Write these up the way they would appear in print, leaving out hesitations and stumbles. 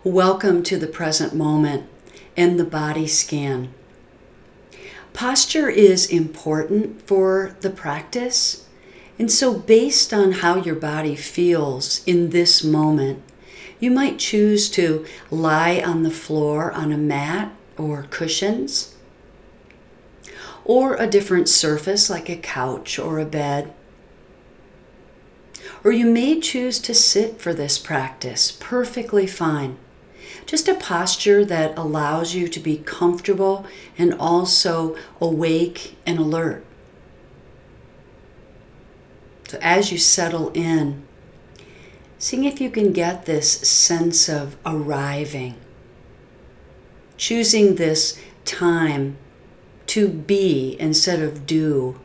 Welcome to the present moment and the body scan. Posture is important for the practice, and so based on how your body feels in this moment, you might choose to lie on the floor on a mat or cushions, or a different surface like a couch or a bed. Or you may choose to sit for this practice, perfectly fine. Just a posture that allows you to be comfortable and also awake and alert. So as you settle in, seeing if you can get this sense of arriving, choosing this time to be instead of do,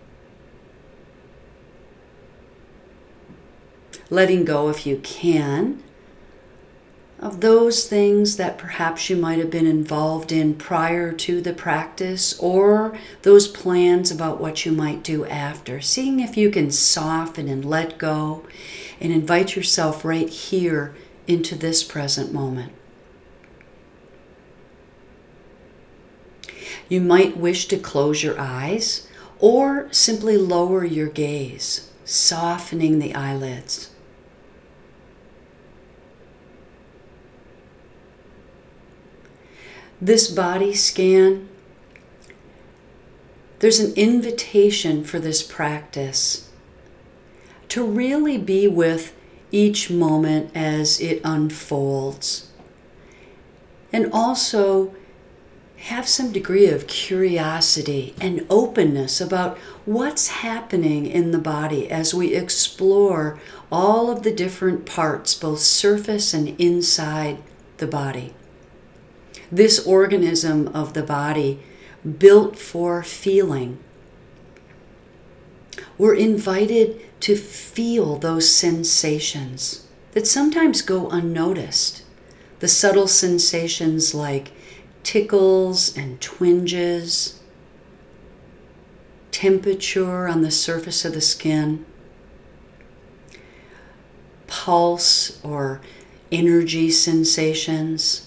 letting go if you can of those things that perhaps you might have been involved in prior to the practice, or those plans about what you might do after. Seeing if you can soften and let go and invite yourself right here into this present moment. You might wish to close your eyes or simply lower your gaze, softening the eyelids. This body scan, there's an invitation for this practice to really be with each moment as it unfolds, and also have some degree of curiosity and openness about what's happening in the body as we explore all of the different parts, both surface and inside the body. This organism of the body, built for feeling. We're invited to feel those sensations that sometimes go unnoticed. The subtle sensations like tickles and twinges, temperature on the surface of the skin, pulse or energy sensations.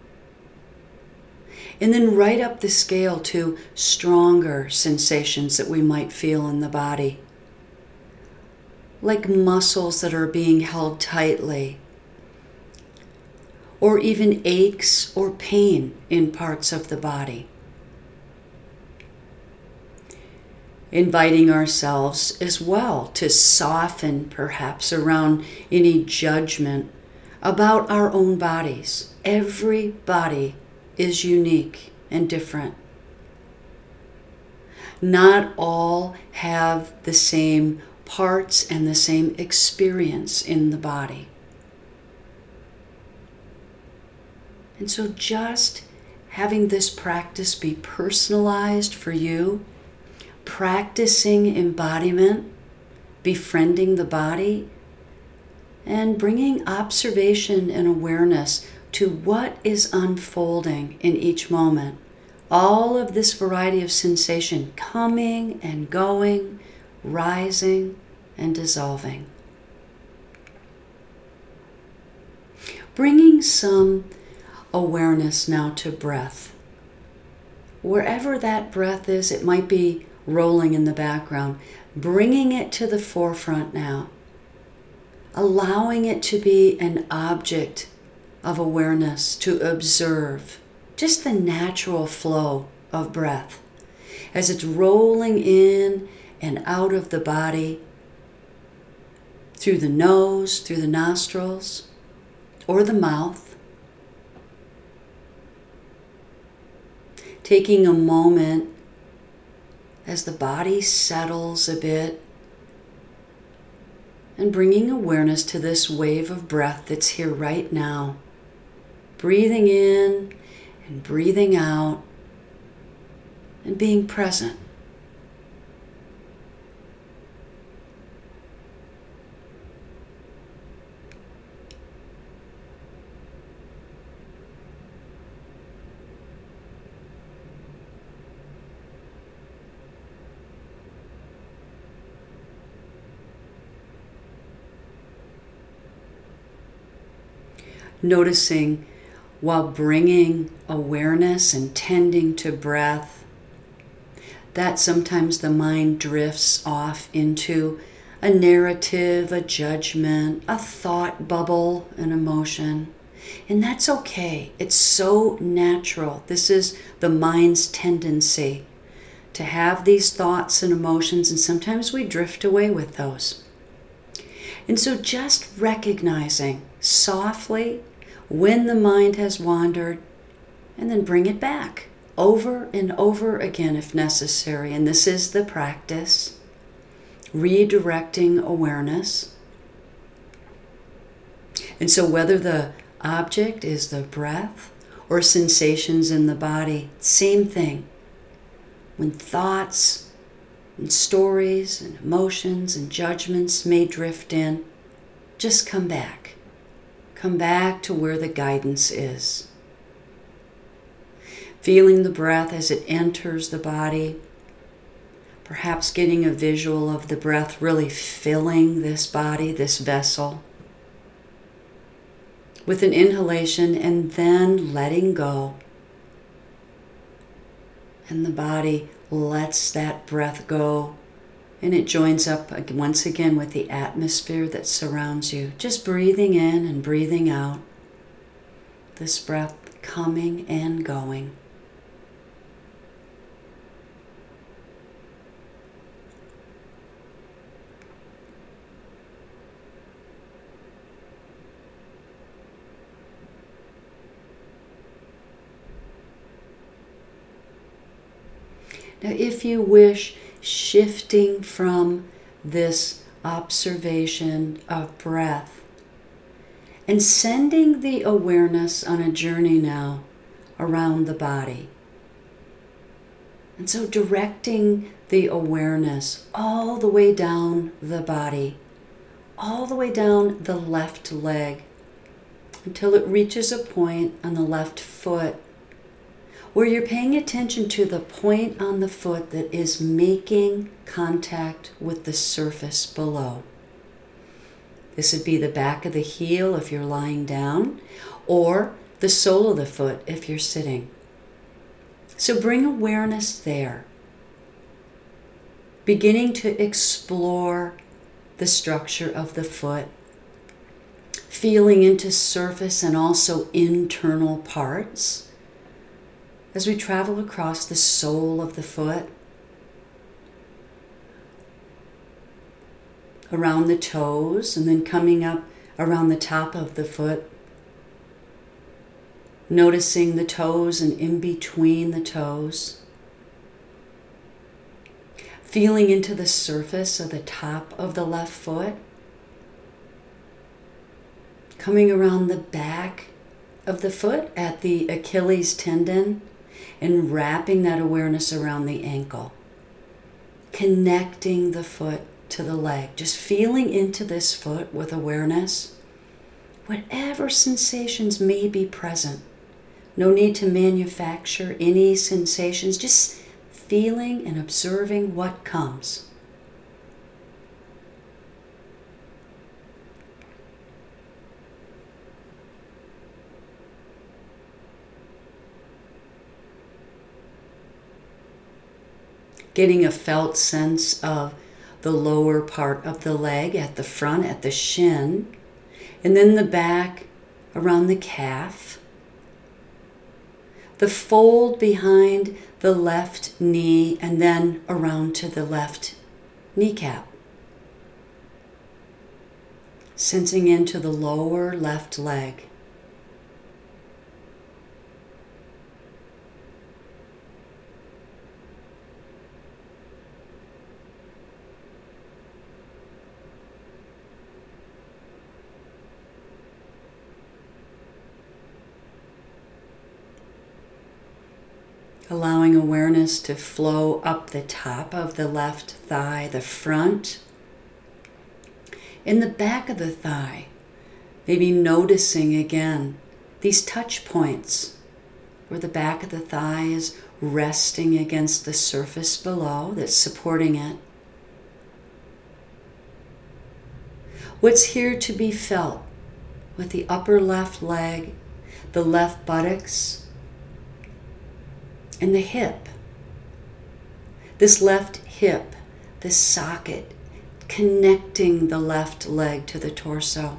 And then right up the scale to stronger sensations that we might feel in the body, like muscles that are being held tightly, or even aches or pain in parts of the body. Inviting ourselves as well to soften perhaps around any judgment about our own bodies. Every body is unique and different. Not all have the same parts and the same experience in the body. And so just having this practice be personalized for you, practicing embodiment, befriending the body, and bringing observation and awareness to what is unfolding in each moment. All of this variety of sensation coming and going, rising and dissolving. Bringing some awareness now to breath. Wherever that breath is, it might be rolling in the background. Bringing it to the forefront now. Allowing it to be an object of awareness to observe just the natural flow of breath as it's rolling in and out of the body through the nose, through the nostrils, or the mouth. Taking a moment as the body settles a bit and bringing awareness to this wave of breath that's here right now. Breathing in and breathing out and being present. noticing while bringing awareness and tending to breath, that sometimes the mind drifts off into a narrative, a judgment, a thought bubble, an emotion. And that's okay. It's so natural. This is the mind's tendency to have these thoughts and emotions, and sometimes we drift away with those. And so just recognizing softly when the mind has wandered, and then bring it back over and over again if necessary. And this is the practice, redirecting awareness. And so whether the object is the breath or sensations in the body, same thing. When thoughts and stories and emotions and judgments may drift in, just come back. Come back to where the guidance is. Feeling the breath as it enters the body, perhaps getting a visual of the breath really filling this body, this vessel, with an inhalation and then letting go. And the body lets that breath go, and it joins up once again with the atmosphere that surrounds you. Just breathing in and breathing out. This breath coming and going. Now, if you wish, shifting from this observation of breath and sending the awareness on a journey now around the body. And so directing the awareness all the way down the body, all the way down the left leg, until it reaches a point on the left foot where you're paying attention to the point on the foot that is making contact with the surface below. This would be the back of the heel if you're lying down, or the sole of the foot if you're sitting. So bring awareness there, beginning to explore the structure of the foot, feeling into surface and also internal parts. As we travel across the sole of the foot, around the toes, and then coming up around the top of the foot, noticing the toes and in between the toes, feeling into the surface of the top of the left foot, coming around the back of the foot at the Achilles tendon, and wrapping that awareness around the ankle, connecting the foot to the leg, just feeling into this foot with awareness, whatever sensations may be present. No need to manufacture any sensations, just feeling and observing what comes. Getting a felt sense of the lower part of the leg at the front, at the shin, and then the back around the calf. The fold behind the left knee and then around to the left kneecap. Sensing into the lower left leg. Allowing awareness to flow up the top of the left thigh, the front, in the back of the thigh. Maybe noticing again these touch points where the back of the thigh is resting against the surface below that's supporting it. What's here to be felt with the upper left leg, the left buttocks, and the hip. This left hip, this socket, connecting the left leg to the torso.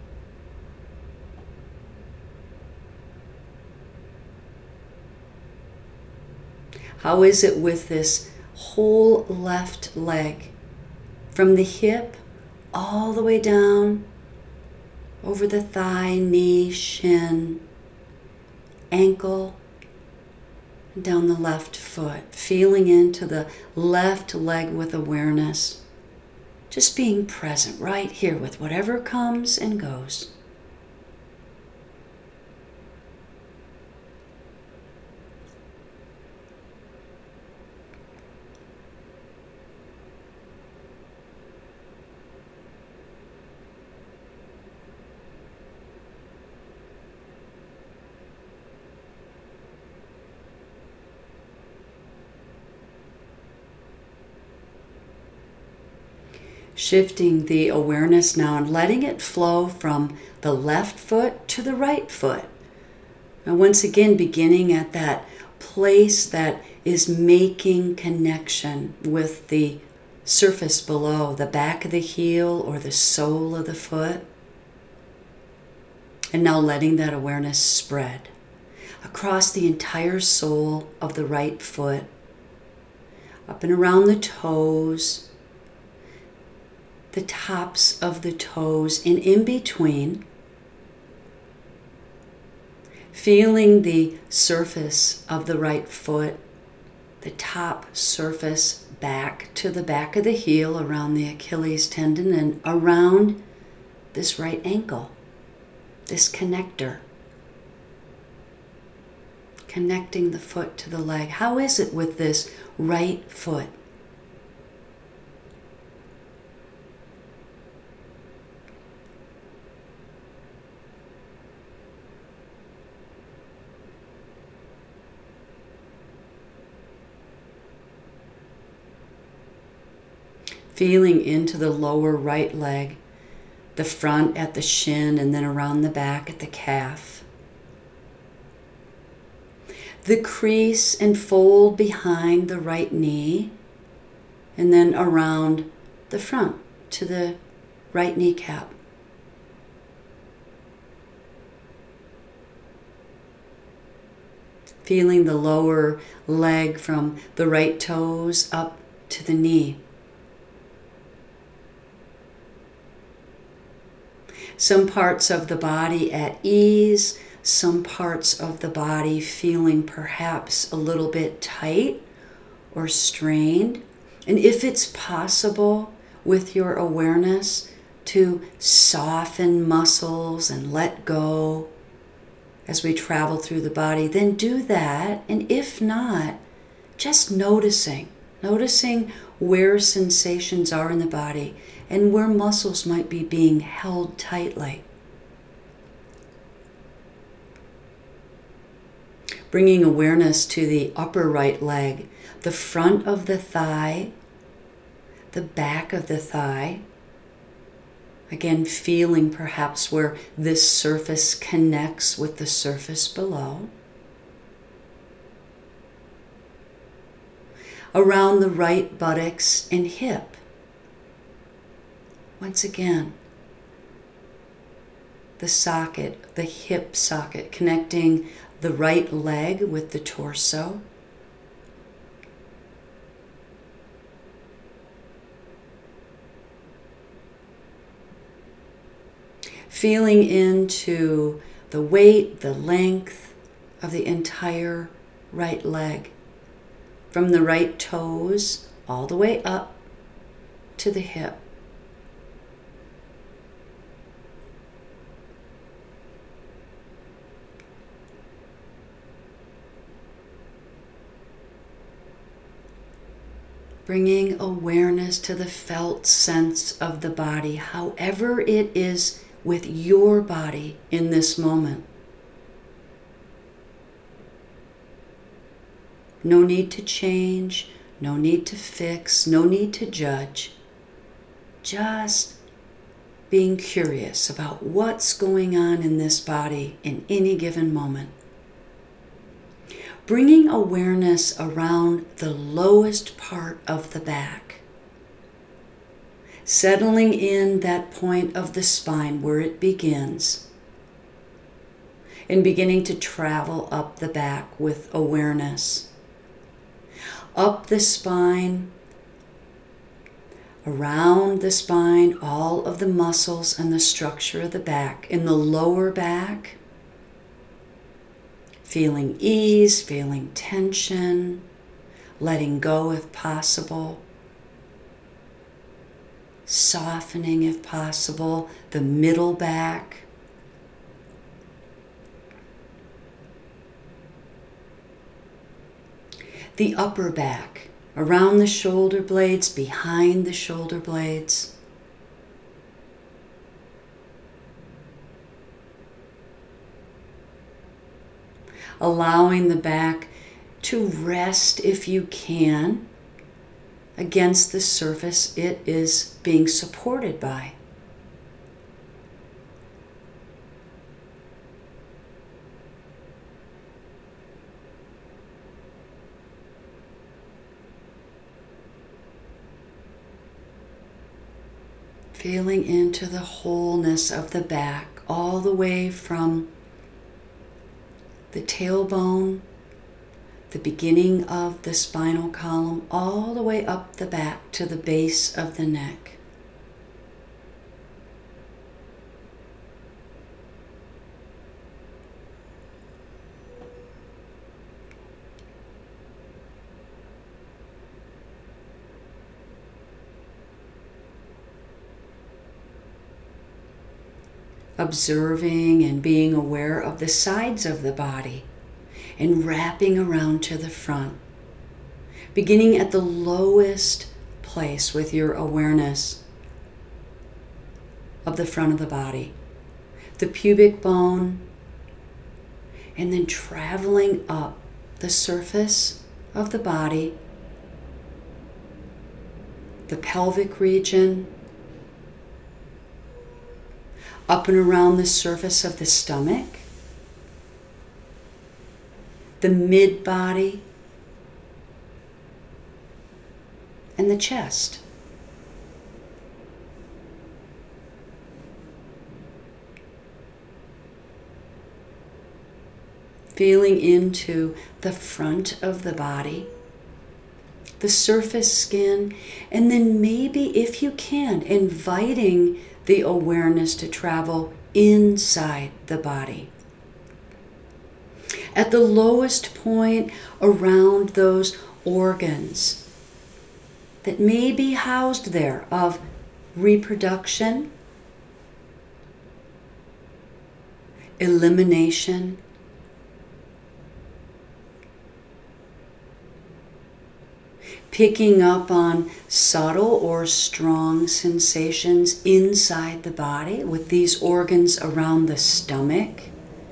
How is it with this whole left leg, from the hip all the way down over the thigh, knee, shin, ankle, and down the left foot, feeling into the left leg with awareness, just being present right here with whatever comes and goes. Shifting the awareness now and letting it flow from the left foot to the right foot. And once again, beginning at that place that is making connection with the surface below, the back of the heel or the sole of the foot. And now letting that awareness spread across the entire sole of the right foot, up and around the toes, the tops of the toes, and in between, feeling the surface of the right foot, the top surface back to the back of the heel around the Achilles tendon and around this right ankle, this connector, connecting the foot to the leg. How is it with this right foot? Feeling into the lower right leg, the front at the shin and then around the back at the calf. The crease and fold behind the right knee and then around the front to the right kneecap. Feeling the lower leg from the right toes up to the knee. Some parts of the body at ease, some parts of the body feeling perhaps a little bit tight or strained. And if it's possible with your awareness to soften muscles and let go as we travel through the body, then do that. And if not, just noticing where sensations are in the body and where muscles might be being held tightly. Bringing awareness to the upper right leg, the front of the thigh, the back of the thigh. Again, feeling perhaps where this surface connects with the surface below. Around the right buttocks and hip. Once again, the socket, the hip socket, connecting the right leg with the torso. Feeling into the weight, the length of the entire right leg, from the right toes all the way up to the hip. Bringing awareness to the felt sense of the body, however it is with your body in this moment. No need to change, no need to fix, no need to judge. Just being curious about what's going on in this body in any given moment. Bringing awareness around the lowest part of the back. Settling in that point of the spine where it begins. And beginning to travel up the back with awareness. Up the spine, around the spine, all of the muscles and the structure of the back. In the lower back, feeling ease, feeling tension, letting go if possible, softening if possible, the middle back, the upper back, around the shoulder blades, behind the shoulder blades. Allowing the back to rest if you can against the surface it is being supported by. Feeling into the wholeness of the back, all the way from the tailbone, the beginning of the spinal column, all the way up the back to the base of the neck. Observing and being aware of the sides of the body and wrapping around to the front. Beginning at the lowest place with your awareness of the front of the body, the pubic bone, and then traveling up the surface of the body, the pelvic region, up and around the surface of the stomach, the mid-body, and the chest. Feeling into the front of the body, the surface skin, and then maybe, if you can, inviting the awareness to travel inside the body. At the lowest point around those organs that may be housed there of reproduction, elimination, picking up on subtle or strong sensations inside the body with these organs around the stomach,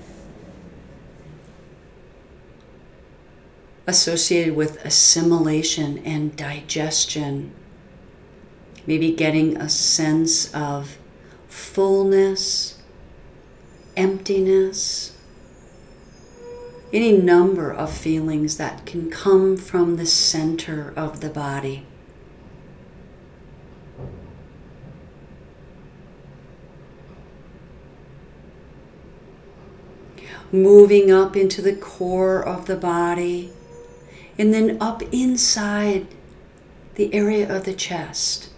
associated with assimilation and digestion, maybe getting a sense of fullness, emptiness, any number of feelings that can come from the center of the body. Moving up into the core of the body, and then up inside the area of the chest.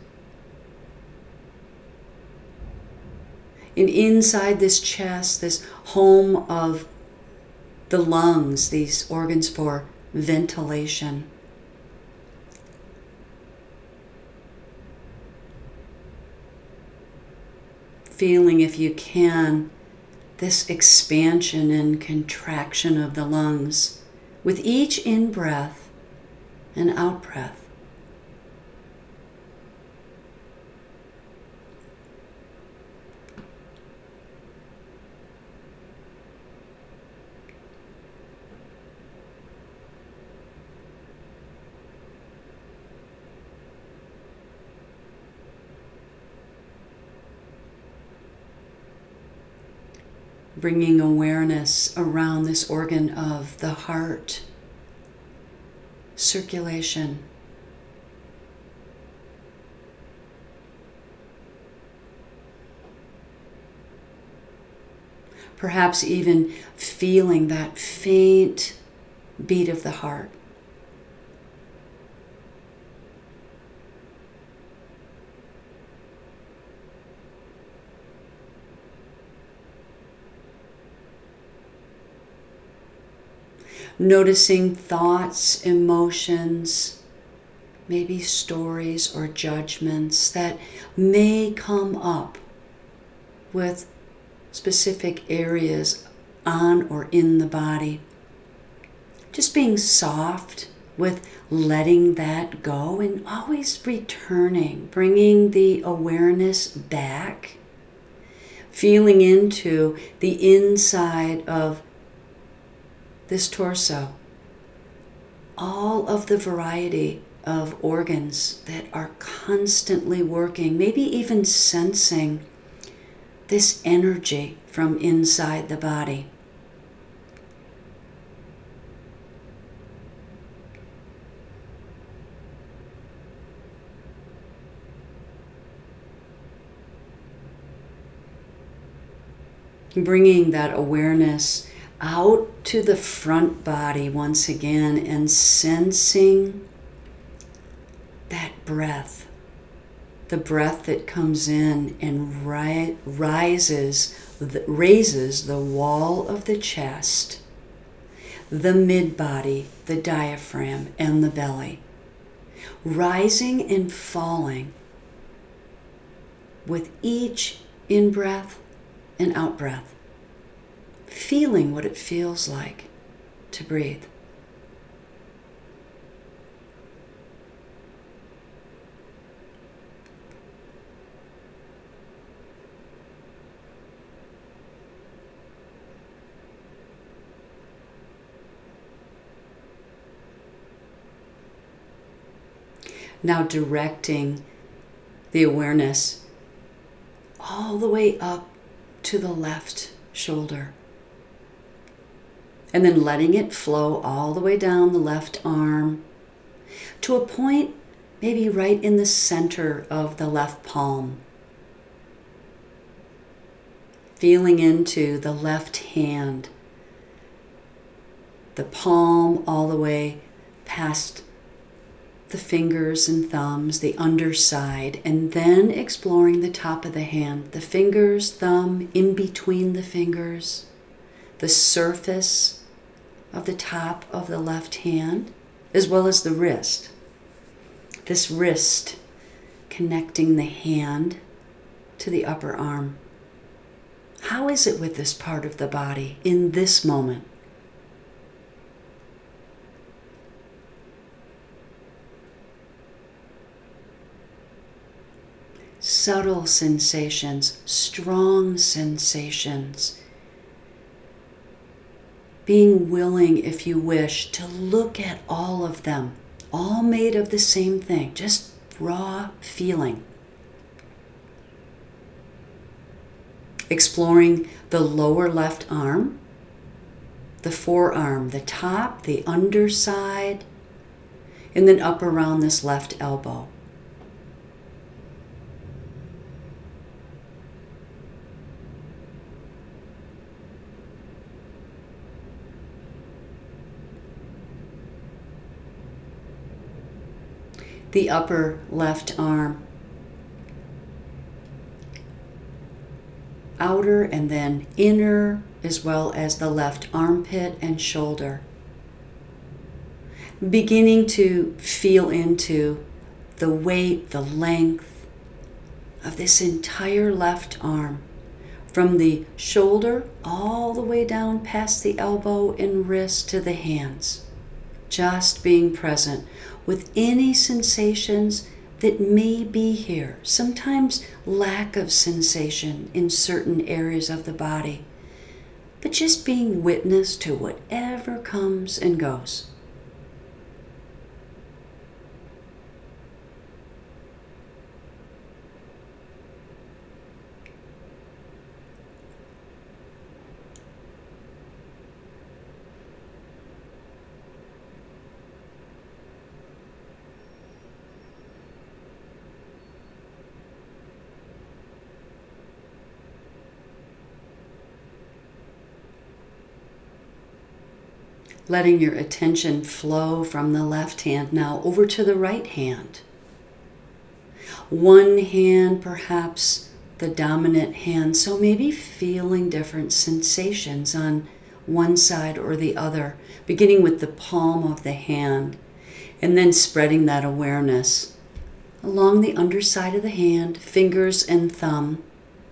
And inside this chest, this home of the lungs, these organs for ventilation. Feeling, if you can, this expansion and contraction of the lungs with each in-breath and out-breath. bringing awareness around this organ of the heart, circulation. Perhaps even feeling that faint beat of the heart. Noticing thoughts, emotions, maybe stories or judgments that may come up with specific areas on or in the body. Just being soft with letting that go and always returning, bringing the awareness back, feeling into the inside of this torso, all of the variety of organs that are constantly working, maybe even sensing this energy from inside the body. Bringing that awareness out to the front body once again and sensing that breath, the breath that comes in and raises the wall of the chest, the mid-body, the diaphragm, and the belly, rising and falling with each in-breath and out-breath, feeling what it feels like to breathe. Now directing the awareness all the way up to the left shoulder. And then letting it flow all the way down the left arm to a point maybe right in the center of the left palm. Feeling into the left hand, the palm all the way past the fingers and thumbs, the underside, and then exploring the top of the hand, the fingers, thumb, in between the fingers, the surface of the top of the left hand, as well as the wrist. This wrist connecting the hand to the upper arm. How is it with this part of the body in this moment? Subtle sensations, strong sensations. Being willing, if you wish, to look at all of them, all made of the same thing, just raw feeling. Exploring the lower left arm, the forearm, the top, the underside, and then up around this left elbow. The upper left arm, outer and then inner, as well as the left armpit and shoulder. Beginning to feel into the weight, the length of this entire left arm, from the shoulder all the way down past the elbow and wrist to the hands. Just being present with any sensations that may be here. Sometimes lack of sensation in certain areas of the body, but just being witness to whatever comes and goes. letting your attention flow from the left hand now over to the right hand. One hand, perhaps the dominant hand, so maybe feeling different sensations on one side or the other, beginning with the palm of the hand and then spreading that awareness along the underside of the hand, fingers and thumb,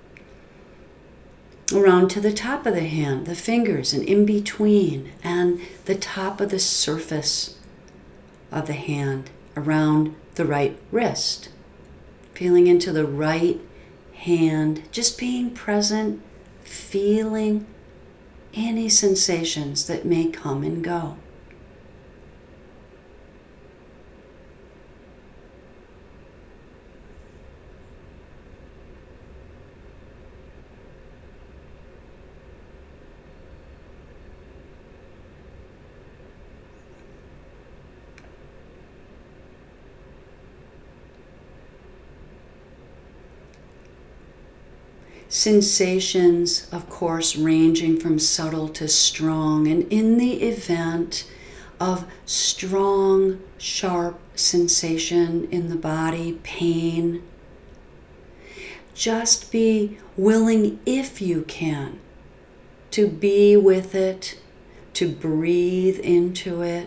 around to the top of the hand, the fingers and in between, and the top of the surface of the hand around the right wrist. Feeling into the right hand, just being present, feeling any sensations that may come and go. Sensations, of course, ranging from subtle to strong, and in the event of strong, sharp sensation in the body, pain, just be willing, if you can, to be with it, to breathe into it,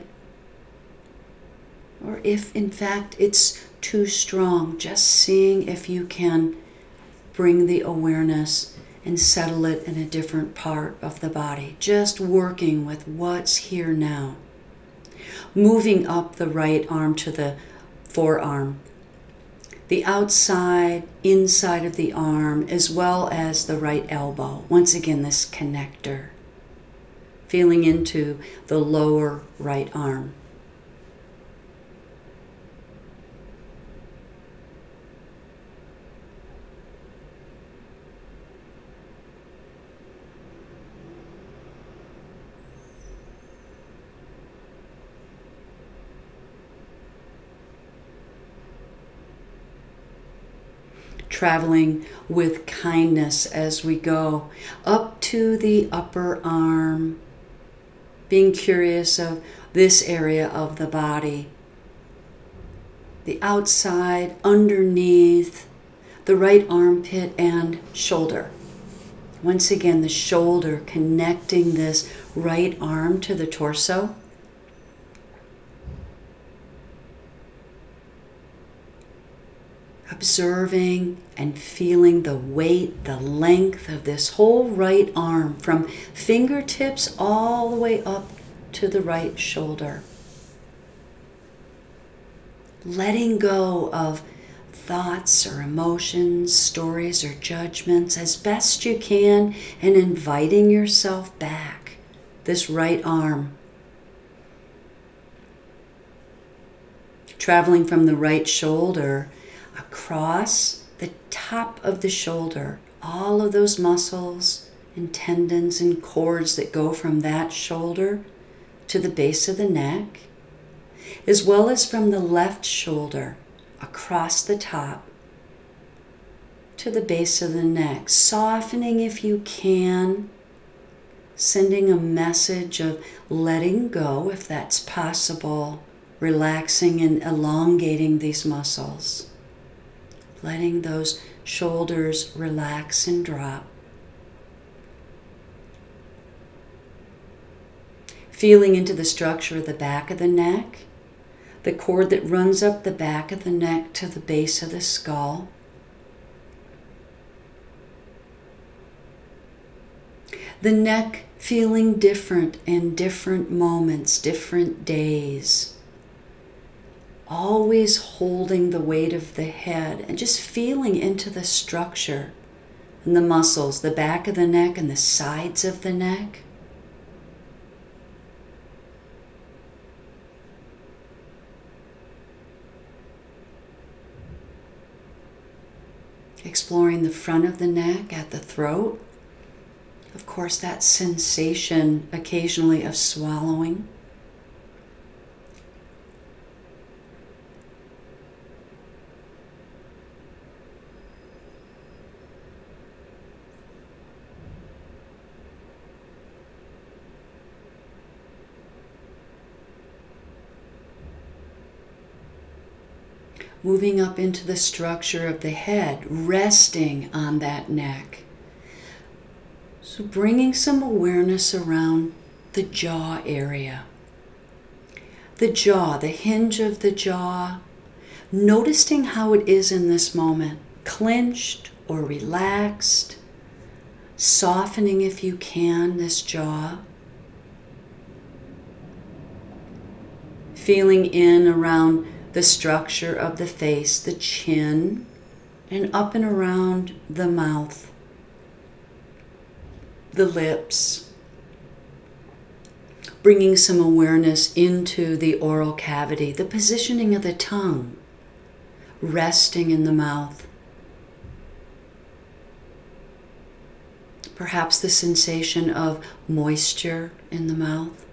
or if in fact it's too strong, just seeing if you can bring the awareness and settle it in a different part of the body. Just working with what's here now. Moving up the right arm to the forearm. The outside, inside of the arm, as well as the right elbow. Once again, this connector. Feeling into the lower right arm. Traveling with kindness as we go up to the upper arm, being curious of this area of the body, the outside, underneath, the right armpit and shoulder. Once again, the shoulder connecting this right arm to the torso. Observing and feeling the weight, the length of this whole right arm from fingertips all the way up to the right shoulder. Letting go of thoughts or emotions, stories or judgments as best you can, and inviting yourself back, this right arm. Traveling from the right shoulder across the top of the shoulder, all of those muscles and tendons and cords that go from that shoulder to the base of the neck, as well as from the left shoulder across the top to the base of the neck, softening if you can, sending a message of letting go if that's possible, relaxing and elongating these muscles. Letting those shoulders relax and drop. Feeling into the structure of the back of the neck, the cord that runs up the back of the neck to the base of the skull. The neck feeling different in different moments, different days. Always holding the weight of the head and just feeling into the structure and the muscles, the back of the neck and the sides of the neck. Exploring the front of the neck at the throat. Of course, that sensation occasionally of swallowing. moving up into the structure of the head, resting on that neck. So bringing some awareness around the jaw area. The jaw, the hinge of the jaw, noticing how it is in this moment, clenched or relaxed, softening if you can this jaw. Feeling in around the structure of the face, the chin, and up and around the mouth, the lips. Bringing some awareness into the oral cavity, the positioning of the tongue, resting in the mouth. Perhaps the sensation of moisture in the mouth.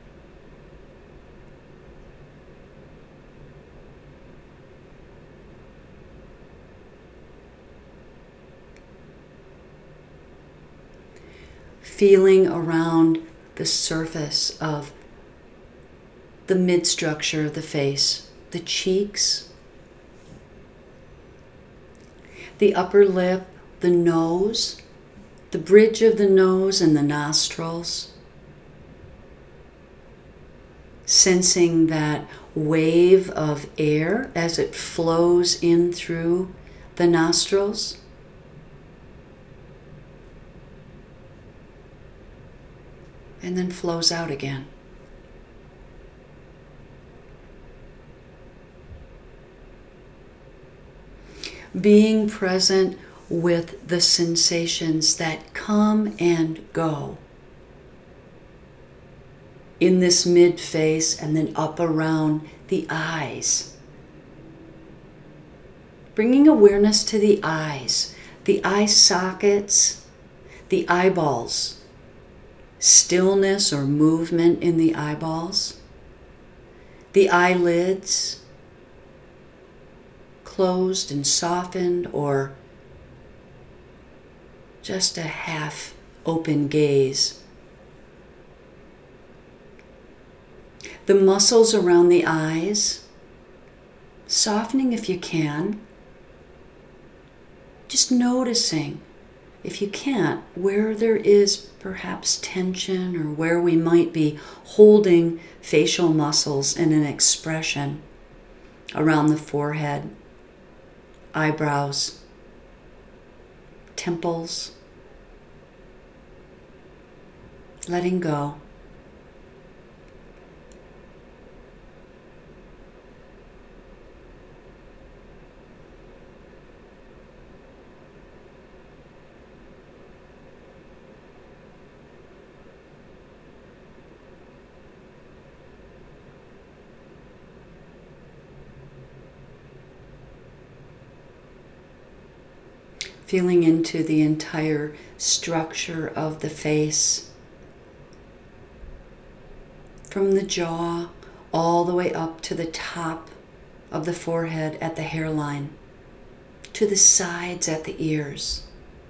Feeling around the surface of the midstructure of the face, the cheeks, the upper lip, the nose, the bridge of the nose and the nostrils. Sensing that wave of air as it flows in through the nostrils. And then flows out again. Being present with the sensations that come and go in this mid face and then up around the eyes. Bringing awareness to the eyes, the eye sockets, the eyeballs. Stillness or movement in the eyeballs, the eyelids closed and softened, or just a half open gaze. The muscles around the eyes, softening if you can, just noticing. If you can't, where there is perhaps tension or where we might be holding facial muscles in an expression around the forehead, eyebrows, temples, letting go. Feeling into the entire structure of the face, from the jaw all the way up to the top of the forehead at the hairline, to the sides at the ears.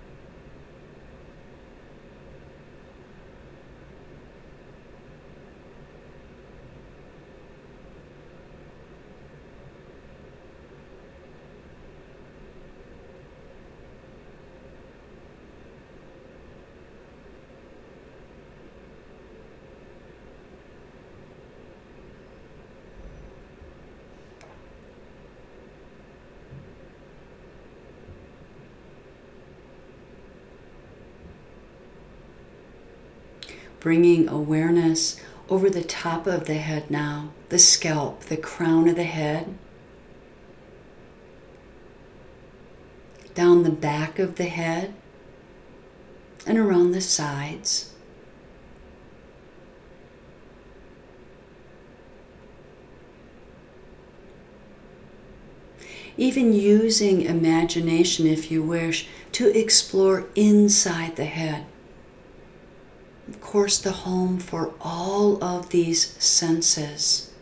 Bringing awareness over the top of the head now, the scalp, the crown of the head, down the back of the head, and around the sides. Even using imagination, if you wish, to explore inside the head. Of course, the home for all of these senses.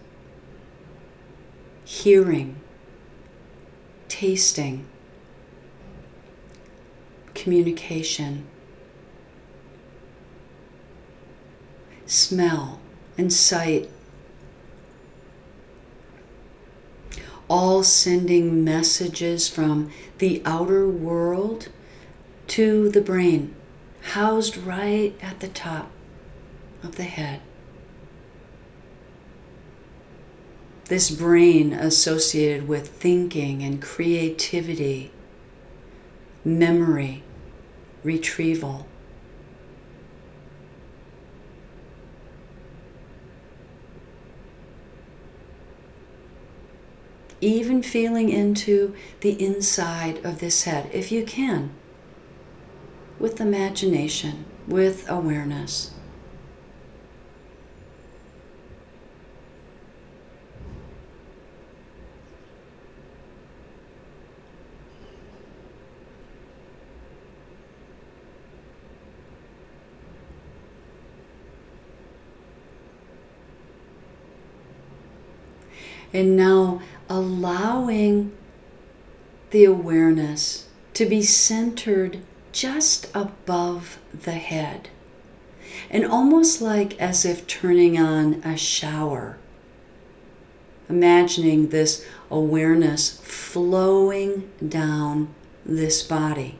Hearing, tasting, communication, smell and sight. all sending messages from the outer world to the brain, housed right at the top of the head. This brain associated with thinking and creativity, memory, retrieval. Even feeling into the inside of this head, if you can, with imagination, with awareness. And now allowing the awareness to be centered just above the head. And almost like as if turning on a shower. Imagining this awareness flowing down this body.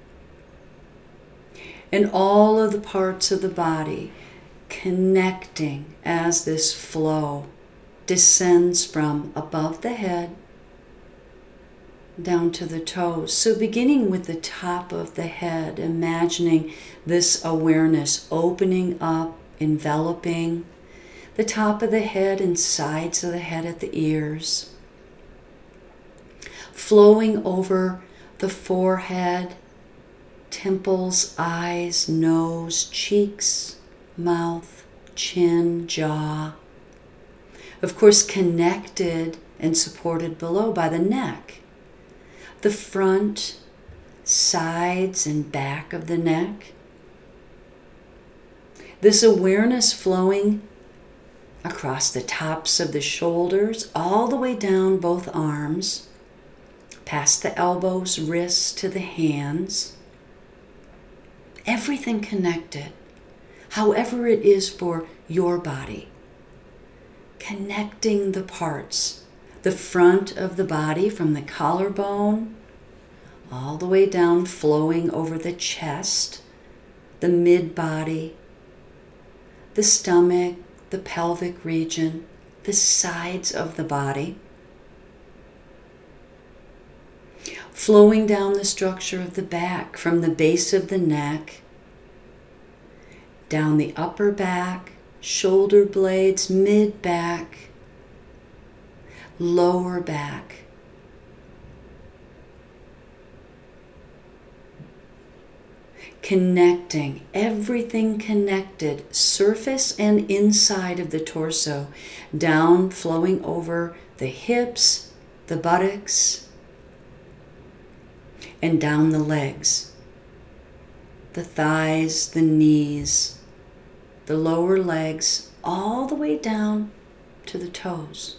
And all of the parts of the body connecting as this flow descends from above the head down to the toes. So beginning with the top of the head, imagining this awareness opening up, enveloping the top of the head and sides of the head at the ears, flowing over the forehead, temples, eyes, nose, cheeks, mouth, chin, jaw. Of course, connected and supported below by the neck, the front, sides, and back of the neck. This awareness flowing across the tops of the shoulders, all the way down both arms, past the elbows, wrists to the hands. Everything connected, however it is for your body. Connecting the parts, the front of the body from the collarbone all the way down, flowing over the chest, the mid-body, the stomach, the pelvic region, the sides of the body, flowing down the structure of the back from the base of the neck, down the upper back, shoulder blades, mid-back, lower back. Connecting, everything connected, surface and inside of the torso, down, flowing over the hips, the buttocks, and down the legs, the thighs, the knees, the lower legs, all the way down to the toes.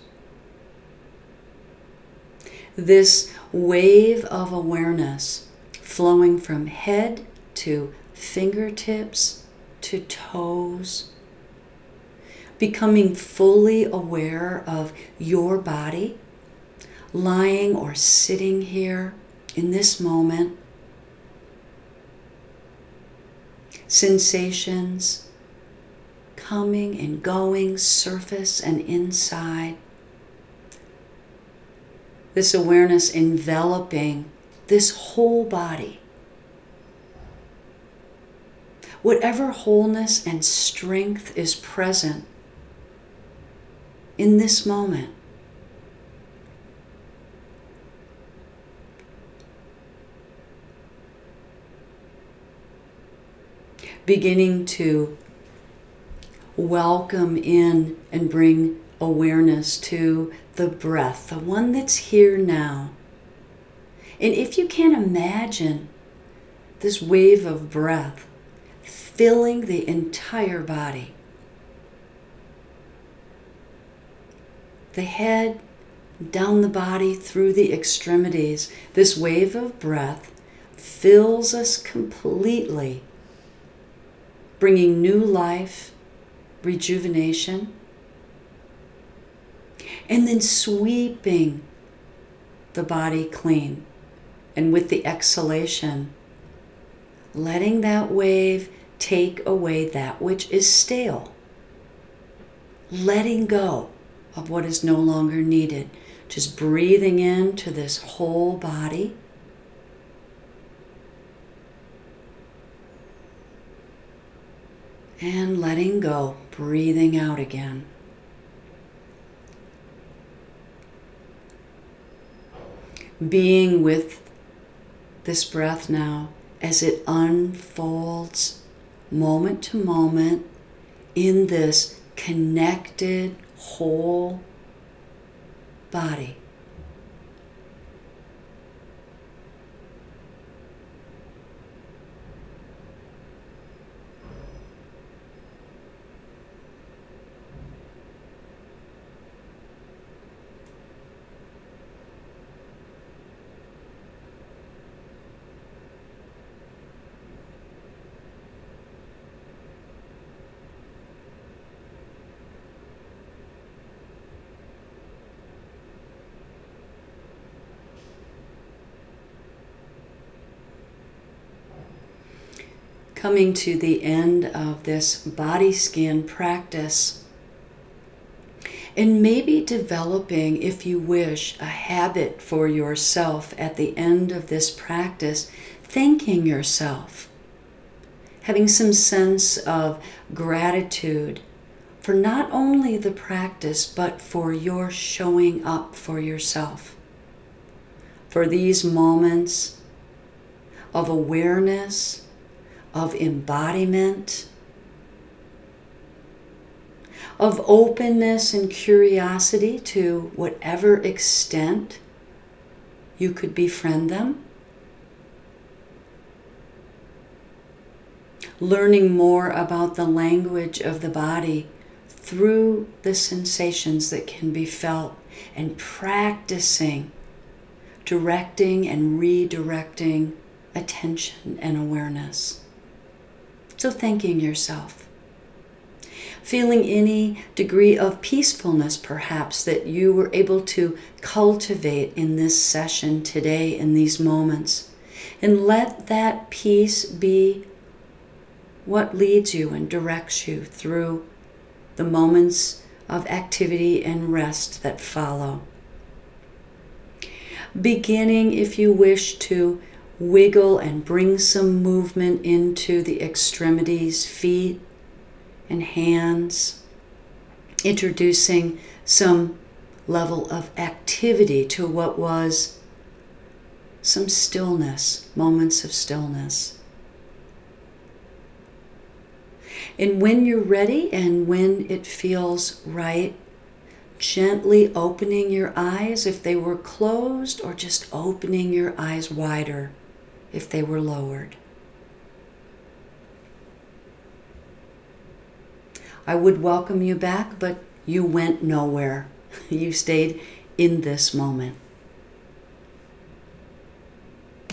This wave of awareness flowing from head to fingertips to toes, becoming fully aware of your body, lying or sitting here in this moment. Sensations coming and going, surface and inside. This awareness enveloping this whole body. Whatever wholeness and strength is present in this moment. Beginning to welcome in and bring awareness to the breath, the one that's here now. And if you can imagine this wave of breath filling the entire body, the head, down the body, through the extremities, this wave of breath fills us completely, bringing new life, rejuvenation, and then sweeping the body clean. And with the exhalation, letting that wave take away that which is stale. Letting go of what is no longer needed. Just breathing into this whole body. And letting go, breathing out again. Being with this breath now as it unfolds moment to moment in this connected whole body. Coming to the end of this body scan practice, and maybe developing, if you wish, a habit for yourself at the end of this practice, thanking yourself, having some sense of gratitude for not only the practice, but for your showing up for yourself, for these moments of awareness, of embodiment, of openness and curiosity to whatever extent you could befriend them. Learning more about the language of the body through the sensations that can be felt, and practicing directing and redirecting attention and awareness. So thanking yourself. Feeling any degree of peacefulness perhaps that you were able to cultivate in this session today, in these moments. And let that peace be what leads you and directs you through the moments of activity and rest that follow. Beginning, if you wish, to wiggle and bring some movement into the extremities, feet and hands, introducing some level of activity to what was some stillness, moments of stillness. And when you're ready and when it feels right, gently opening your eyes if they were closed, or just opening your eyes wider if they were lowered. I would welcome you back, but you went nowhere. You stayed in this moment.